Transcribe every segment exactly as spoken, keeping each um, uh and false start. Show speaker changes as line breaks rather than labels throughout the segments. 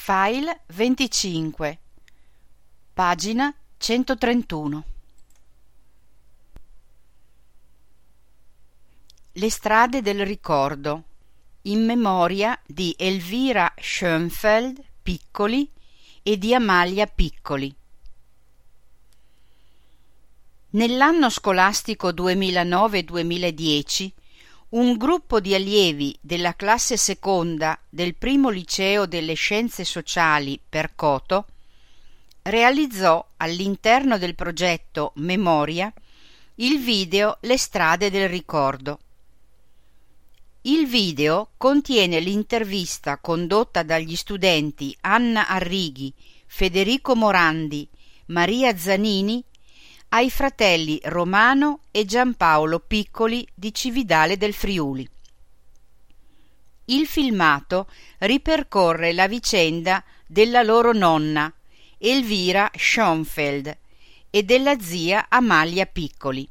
File venticinque, pagina centotrentuno. Le strade del ricordo, in memoria di Elvira Schönfeld Piccoli e di Amalia Piccoli. Nell'anno scolastico duemilanove duemiladieci un gruppo di allievi della classe seconda del primo liceo delle scienze sociali Percoto realizzò all'interno del progetto Memoria il video Le strade del ricordo. Il video contiene l'intervista condotta dagli studenti Anna Arrighi, Federico Morandi, Maria Zanini ai fratelli Romano e Giampaolo Piccoli di Cividale del Friuli. Il filmato ripercorre la vicenda della loro nonna, Elvira Schönfeld, e della zia Amalia Piccoli.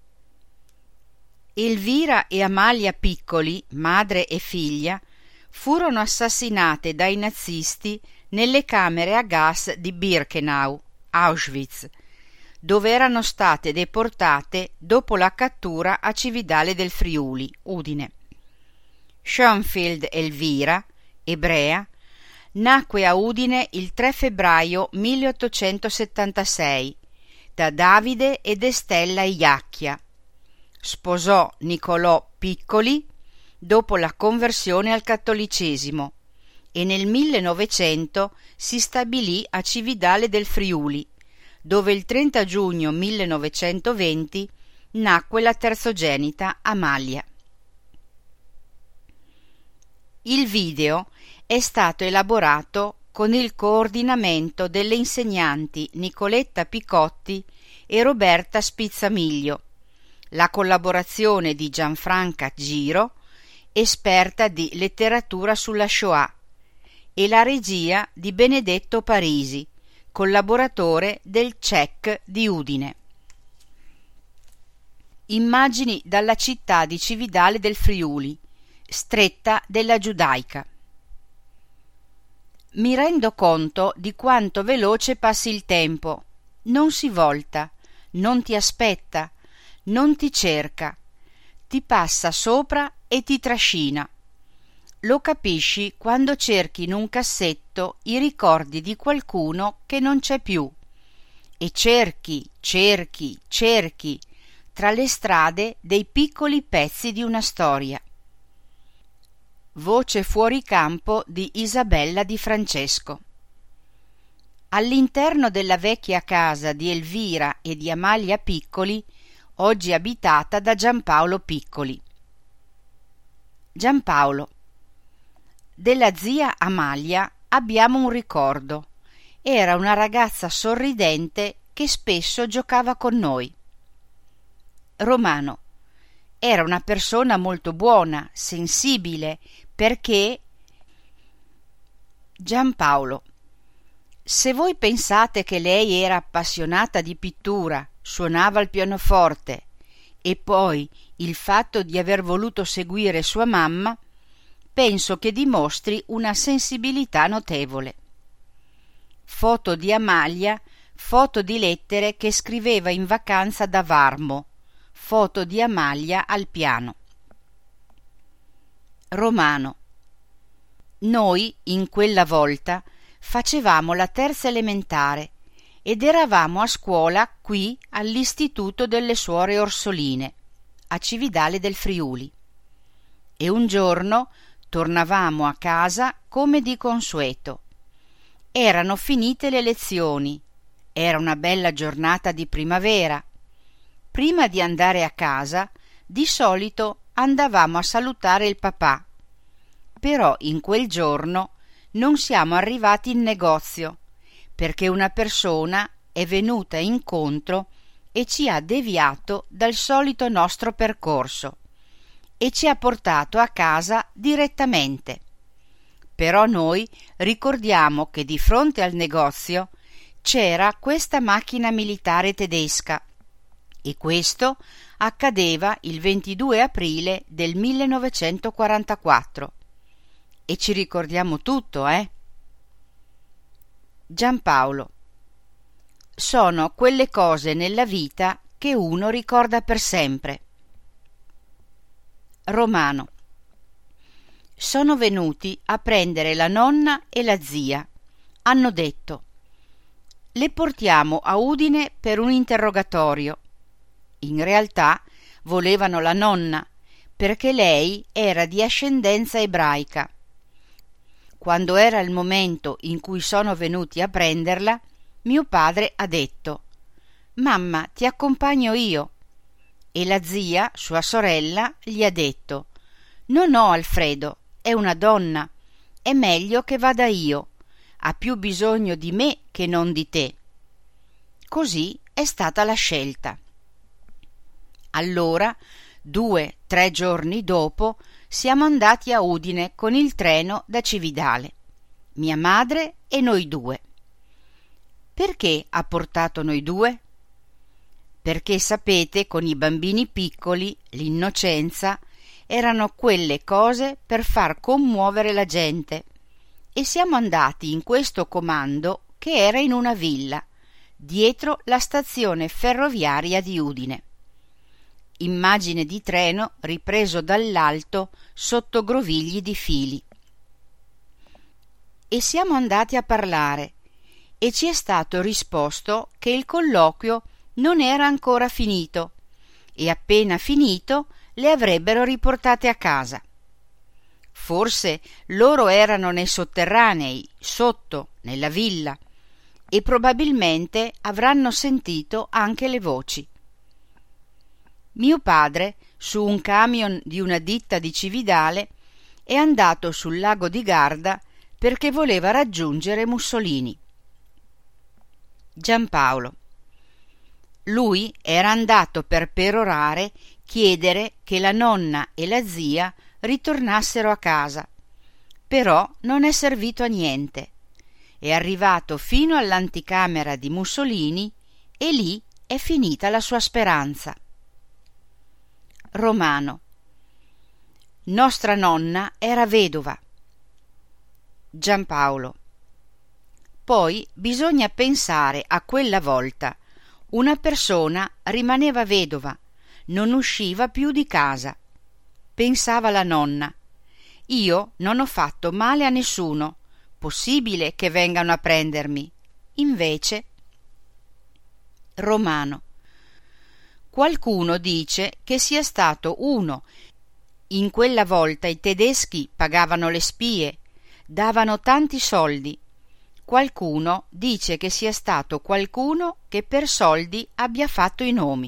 Elvira e Amalia Piccoli, madre e figlia, furono assassinate dai nazisti nelle camere a gas di Birkenau, Auschwitz, dove erano state deportate dopo la cattura a Cividale del Friuli, Udine. Schönfeld Elvira, ebrea, nacque a Udine il tre febbraio milleottocentosettantasei da Davide ed Estella Iacchia. Sposò Nicolò Piccoli dopo la conversione al cattolicesimo e nel millenovecento si stabilì a Cividale del Friuli, dove il trenta giugno millenovecentoventi nacque la terzogenita Amalia. Il video è stato elaborato con il coordinamento delle insegnanti Nicoletta Picotti e Roberta Spizzamiglio, la collaborazione di Gianfranca Giro, esperta di letteratura sulla Shoah, e la regia di Benedetto Parisi, collaboratore del C E C di Udine. Immagini dalla città di Cividale del Friuli, stretta della Giudaica. Mi rendo conto di quanto veloce passi il tempo. Non si volta, non ti aspetta, non ti cerca, ti passa sopra e ti trascina. Lo capisci quando cerchi in un cassetto i ricordi di qualcuno che non c'è più e cerchi, cerchi, cerchi tra le strade dei piccoli pezzi di una storia. Voce fuori campo di Isabella Di Francesco. All'interno della vecchia casa di Elvira e di Amalia Piccoli, oggi abitata da Giampaolo Piccoli. Giampaolo: della zia Amalia abbiamo un ricordo. Era una ragazza sorridente che spesso giocava con noi. Romano: era una persona molto buona, sensibile, perché... Giampaolo: se voi pensate che lei era appassionata di pittura, suonava il pianoforte, e poi il fatto di aver voluto seguire sua mamma, penso che dimostri una sensibilità notevole. Foto di Amalia, foto di lettere che scriveva in vacanza da Varmo, foto di Amalia al piano. Romano: noi in quella volta facevamo la terza elementare ed eravamo a scuola qui all'Istituto delle Suore Orsoline, a Cividale del Friuli. E un giorno tornavamo a casa come di consueto. Erano finite le lezioni. Era una bella giornata di primavera. Prima di andare a casa, di solito andavamo a salutare il papà. Però in quel giorno non siamo arrivati in negozio, perché una persona è venuta incontro e ci ha deviato dal solito nostro percorso e ci ha portato a casa direttamente. Però noi ricordiamo che di fronte al negozio c'era questa macchina militare tedesca e questo accadeva il ventidue aprile del millenovecentoquarantaquattro. E ci ricordiamo tutto, eh? Giampaolo. Sono quelle cose nella vita che uno ricorda per sempre. Romano. Sono venuti a prendere la nonna e la zia. Hanno detto: le portiamo a Udine per un interrogatorio. In realtà volevano la nonna, perché lei era di ascendenza ebraica. Quando era il momento in cui sono venuti a prenderla, mio padre ha detto: mamma, ti accompagno io. E la zia, sua sorella, gli ha detto: no, no, Alfredo, è una donna, è meglio che vada io, ha più bisogno di me che non di te. Così è stata la scelta. Allora, due, tre giorni dopo, siamo andati a Udine con il treno da Cividale, mia madre e noi due. Perché ha portato noi due? Perché sapete, con i bambini piccoli, l'innocenza erano quelle cose per far commuovere la gente, e siamo andati in questo comando che era in una villa, dietro la stazione ferroviaria di Udine. Immagine di treno ripreso dall'alto sotto grovigli di fili. E siamo andati a parlare, e ci è stato risposto che il colloquio non era ancora finito, e appena finito le avrebbero riportate a casa. Forse loro erano nei sotterranei, sotto, nella villa, e probabilmente avranno sentito anche le voci. Mio padre, su un camion di una ditta di Cividale, è andato sul lago di Garda perché voleva raggiungere Mussolini. Giampaolo. Lui era andato per perorare, chiedere che la nonna e la zia ritornassero a casa, però non è servito a niente. È arrivato fino all'anticamera di Mussolini e lì è finita la sua speranza. Romano. Nostra nonna era vedova. Giampaolo. Poi bisogna pensare a quella volta. Una persona rimaneva vedova, non usciva più di casa. Pensava la nonna: io non ho fatto male a nessuno, possibile che vengano a prendermi. Invece. Romano. Qualcuno dice che sia stato uno. In quella volta i tedeschi pagavano le spie, davano tanti soldi. Qualcuno dice che sia stato qualcuno che per soldi abbia fatto i nomi.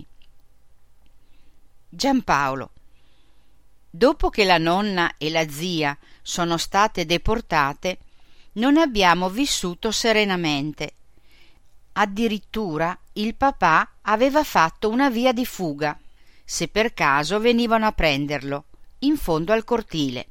Giampaolo. Dopo che la nonna e la zia sono state deportate, non abbiamo vissuto serenamente. Addirittura il papà aveva fatto una via di fuga, se per caso venivano a prenderlo, in fondo al cortile.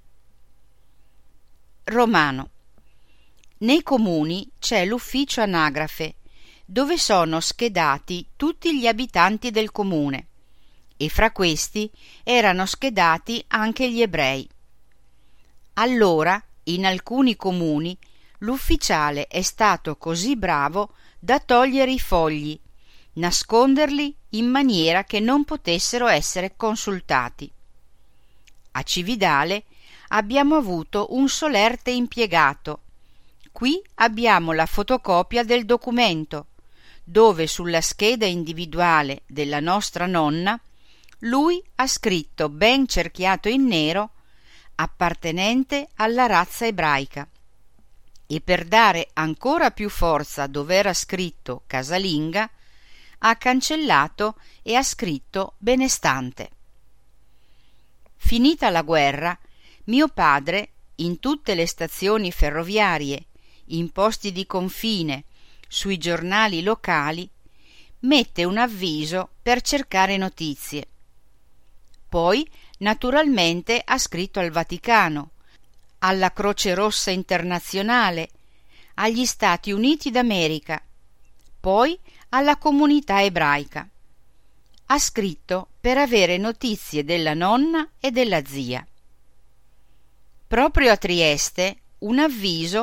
Romano. Nei comuni c'è l'ufficio anagrafe, dove sono schedati tutti gli abitanti del comune, e fra questi erano schedati anche gli ebrei. Allora, in alcuni comuni, l'ufficiale è stato così bravo da togliere i fogli, nasconderli in maniera che non potessero essere consultati. A Cividale abbiamo avuto un solerte impiegato. Qui abbiamo la fotocopia del documento, dove sulla scheda individuale della nostra nonna lui ha scritto ben cerchiato in nero: appartenente alla razza ebraica, e per dare ancora più forza dove era scritto casalinga ha cancellato e ha scritto benestante. Finita la guerra, mio padre, in tutte le stazioni ferroviarie, in posti di confine, sui giornali locali, mette un avviso per cercare notizie. Poi, naturalmente, ha scritto al Vaticano, alla Croce Rossa Internazionale, agli Stati Uniti d'America, poi alla comunità ebraica. Ha scritto per avere notizie della nonna e della zia. Proprio a Trieste un avviso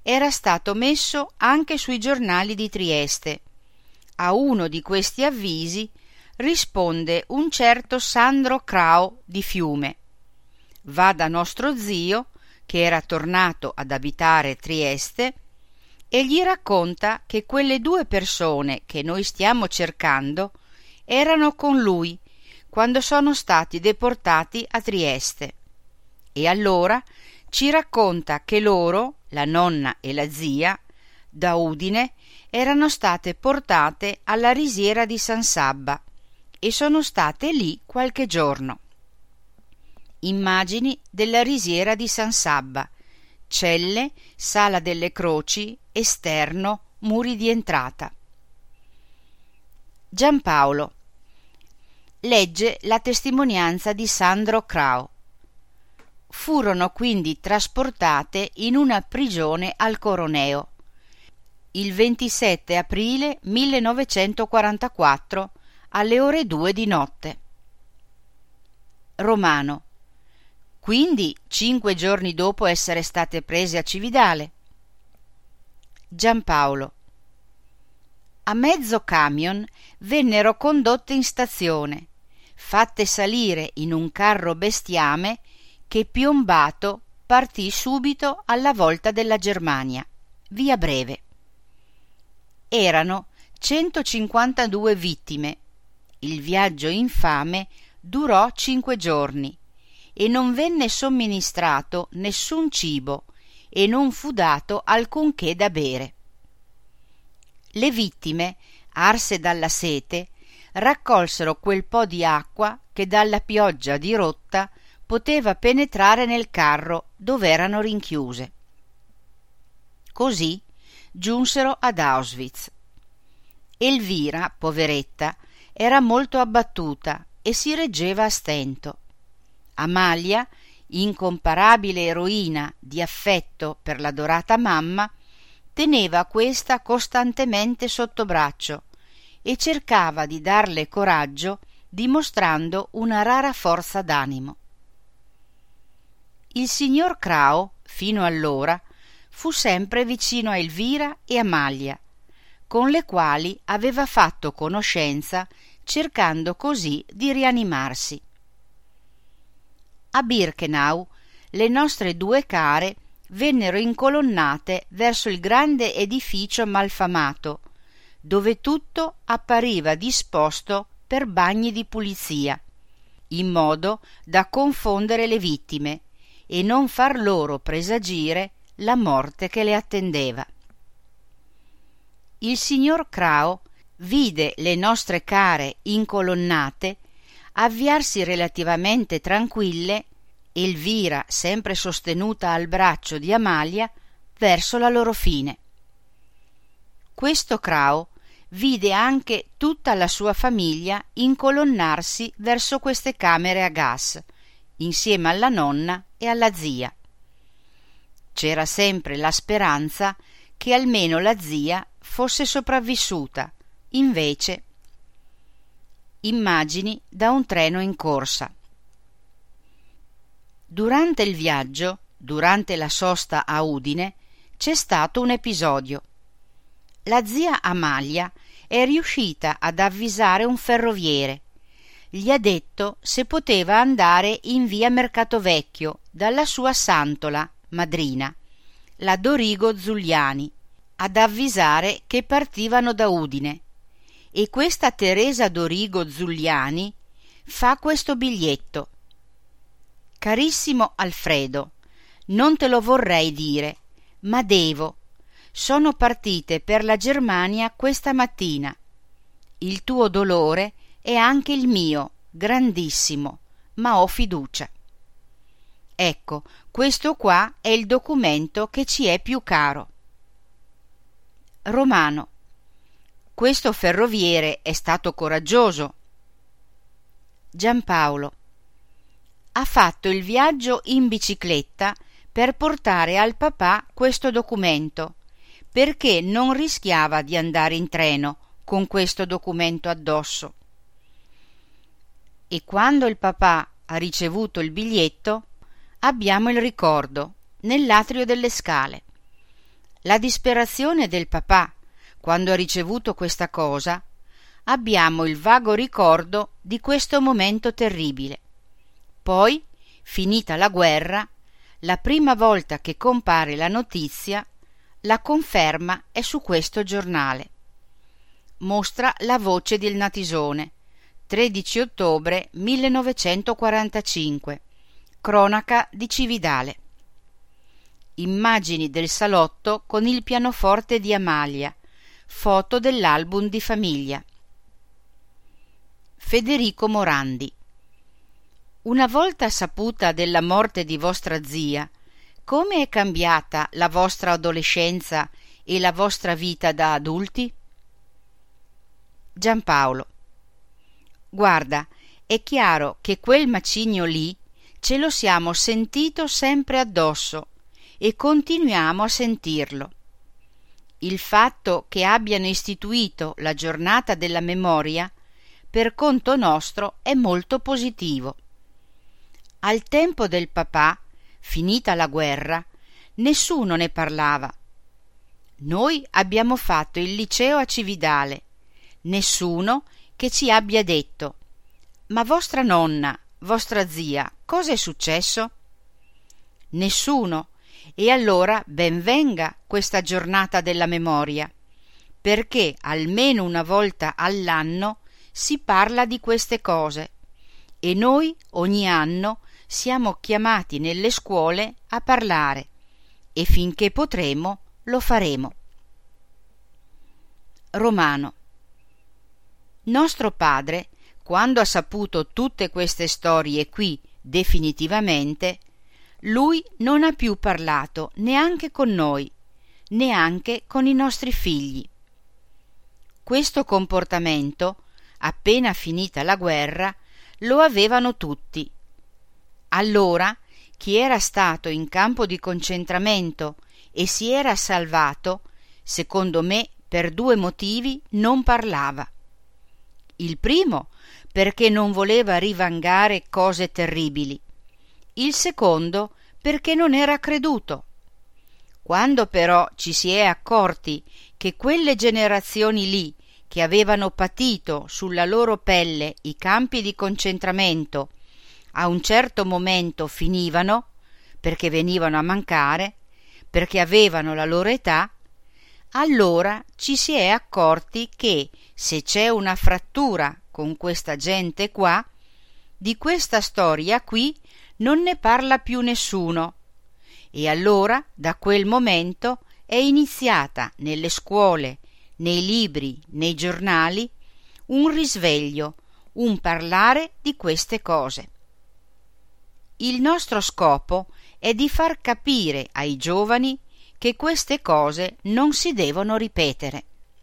era stato messo anche sui giornali di Trieste. A uno di questi avvisi risponde un certo Sandro Crao di Fiume. Va da nostro zio, che era tornato ad abitare Trieste, e gli racconta che quelle due persone che noi stiamo cercando erano con lui quando sono stati deportati a Trieste. E allora ci racconta che loro, la nonna e la zia, da Udine erano state portate alla risiera di San Sabba e sono state lì qualche giorno. Immagini della risiera di San Sabba: celle, sala delle croci, esterno, muri di entrata. Giampaolo legge la testimonianza di Sandro Crao. Furono quindi trasportate in una prigione al Coroneo il ventisette aprile millenovecentoquarantaquattro alle ore due di notte. Romano: quindi cinque giorni dopo essere state prese a Cividale. Giampaolo: a mezzo camion vennero condotte in stazione, fatte salire in un carro bestiame che, piombato, partì subito alla volta della Germania, via Breve. Erano centocinquantadue vittime. Il viaggio infame durò cinque giorni e non venne somministrato nessun cibo e non fu dato alcunché da bere. Le vittime, arse dalla sete, raccolsero quel po' di acqua che dalla pioggia dirotta poteva penetrare nel carro dove erano rinchiuse. Così giunsero ad Auschwitz. Elvira, poveretta, era molto abbattuta e si reggeva a stento. Amalia, incomparabile eroina di affetto per l'adorata mamma, teneva questa costantemente sotto braccio e cercava di darle coraggio dimostrando una rara forza d'animo. Il signor Crao, fino allora, fu sempre vicino a Elvira e Amalia, con le quali aveva fatto conoscenza, cercando così di rianimarsi. A Birkenau le nostre due care vennero incolonnate verso il grande edificio malfamato, dove tutto appariva disposto per bagni di pulizia, in modo da confondere le vittime e non far loro presagire la morte che le attendeva. Il signor Crao vide le nostre care incolonnate avviarsi relativamente tranquille, Elvira sempre sostenuta al braccio di Amalia, verso la loro fine. Questo Crao vide anche tutta la sua famiglia incolonnarsi verso queste camere a gas, insieme alla nonna e alla zia. C'era sempre la speranza che almeno la zia fosse sopravvissuta, invece. Immagini da un treno in corsa. Durante il viaggio, durante la sosta a Udine, c'è stato un episodio. La zia Amalia è riuscita ad avvisare un ferroviere. Gli ha detto se poteva andare in via Mercato Vecchio dalla sua santola, madrina, la Dorigo Zuliani, ad avvisare che partivano da Udine. E questa Teresa Dorigo Zuliani fa questo biglietto: carissimo Alfredo, non te lo vorrei dire, ma devo. Sono partite per la Germania questa mattina. Il tuo dolore è anche il mio, grandissimo, ma ho fiducia. Ecco, questo qua è il documento che ci è più caro. Romano: questo ferroviere è stato coraggioso. Giampaolo: ha fatto il viaggio in bicicletta per portare al papà questo documento, perché non rischiava di andare in treno con questo documento addosso. E quando il papà ha ricevuto il biglietto, abbiamo il ricordo nell'atrio delle Scale. la disperazione del papà quando ha ricevuto questa cosa, abbiamo il vago ricordo di questo momento terribile. Poi, finita la guerra, la prima volta che compare la notizia, la conferma è su questo giornale. Mostra la voce del Natisone, tredici ottobre millenovecentoquarantacinque, cronaca di Cividale. Immagini del salotto con il pianoforte di Amalia, foto dell'album di famiglia. Federico Morandi. Una volta saputa della morte di vostra zia, come è cambiata la vostra adolescenza e la vostra vita da adulti? Giampaolo. Guarda, è chiaro che quel macigno lì ce lo siamo sentito sempre addosso e continuiamo a sentirlo. Il fatto che abbiano istituito la giornata della memoria per conto nostro è molto positivo. Al tempo del papà, finita la guerra, nessuno ne parlava. Noi abbiamo fatto il liceo a Cividale, nessuno che ci abbia detto: ma vostra nonna, vostra zia, cosa è successo? Nessuno. E allora ben venga questa giornata della memoria, perché almeno una volta all'anno si parla di queste cose e noi ogni anno siamo chiamati nelle scuole a parlare e finché potremo lo faremo. Romano. Nostro padre, quando ha saputo tutte queste storie qui definitivamente, lui non ha più parlato neanche con noi, neanche con i nostri figli. Questo comportamento, appena finita la guerra, lo avevano tutti. Allora, chi era stato in campo di concentramento e si era salvato, secondo me per due motivi non parlava. Il primo, perché non voleva rivangare cose terribili. Il secondo, perché non era creduto. Quando però ci si è accorti che quelle generazioni lì, che avevano patito sulla loro pelle i campi di concentramento, a un certo momento finivano, perché venivano a mancare, perché avevano la loro età, allora ci si è accorti che se c'è una frattura con questa gente qua, di questa storia qui non ne parla più nessuno, e allora da quel momento è iniziata nelle scuole, nei libri, nei giornali, un risveglio, un parlare di queste cose. Il nostro scopo è di far capire ai giovani che queste cose non si devono ripetere.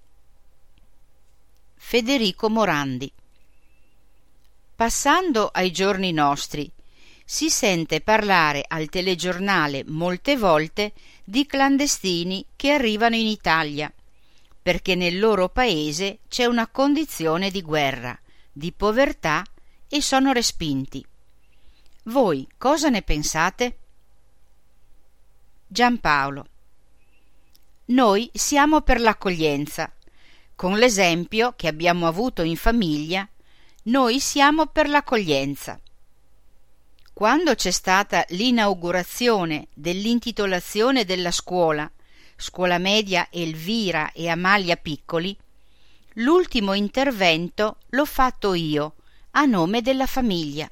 Federico Morandi. Passando ai giorni nostri, si sente parlare al telegiornale molte volte di clandestini che arrivano in Italia, perché nel loro paese c'è una condizione di guerra, di povertà e sono respinti. Voi cosa ne pensate? Giampaolo. Noi siamo per l'accoglienza. Con l'esempio che abbiamo avuto in famiglia, noi siamo per l'accoglienza. Quando c'è stata l'inaugurazione dell'intitolazione della scuola, scuola media Elvira e Amalia Piccoli, l'ultimo intervento l'ho fatto io, a nome della famiglia.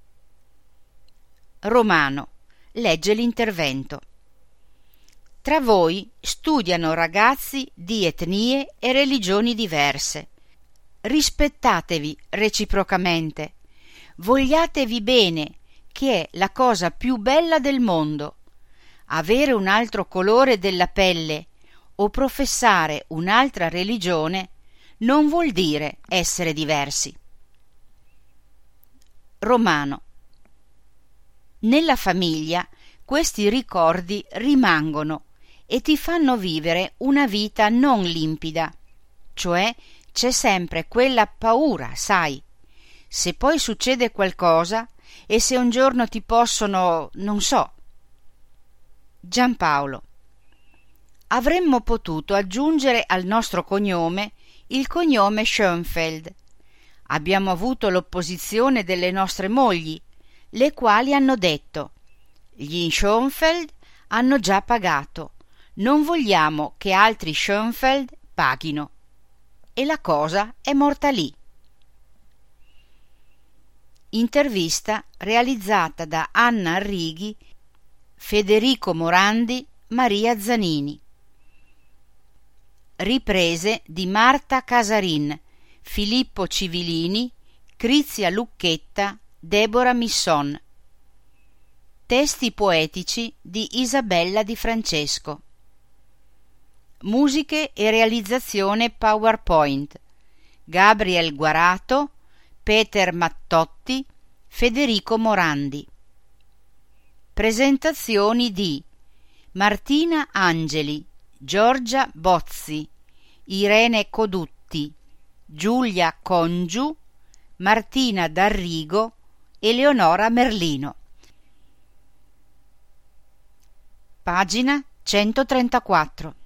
Romano, legge l'intervento. Tra voi studiano ragazzi di etnie e religioni diverse. Rispettatevi reciprocamente, vogliatevi bene, che è la cosa più bella del mondo. Avere un altro colore della pelle o professare un'altra religione non vuol dire essere diversi. Romano. Nella famiglia questi ricordi rimangono e ti fanno vivere una vita non limpida, cioè c'è sempre quella paura, sai, se poi succede qualcosa e se un giorno ti possono, non so. Giampaolo. Avremmo potuto aggiungere al nostro cognome il cognome Schoenfeld. Abbiamo avuto l'opposizione delle nostre mogli, le quali hanno detto: gli Schoenfeld hanno già pagato, non vogliamo che altri Schoenfeld paghino. E la cosa è morta lì. Intervista realizzata da Anna Arrighi, Federico Morandi, Maria Zanini. Riprese di Marta Casarin, Filippo Civilini, Crizia Lucchetta, Deborah Misson. Testi poetici di Isabella Di Francesco. Musiche e realizzazione PowerPoint. Gabriel Guarato, Peter Mattotti, Federico Morandi. Presentazioni di Martina Angeli, Giorgia Bozzi, Irene Codutti, Giulia Congiu, Martina D'Arrigo, Eleonora Merlino. Pagina centotrentaquattro.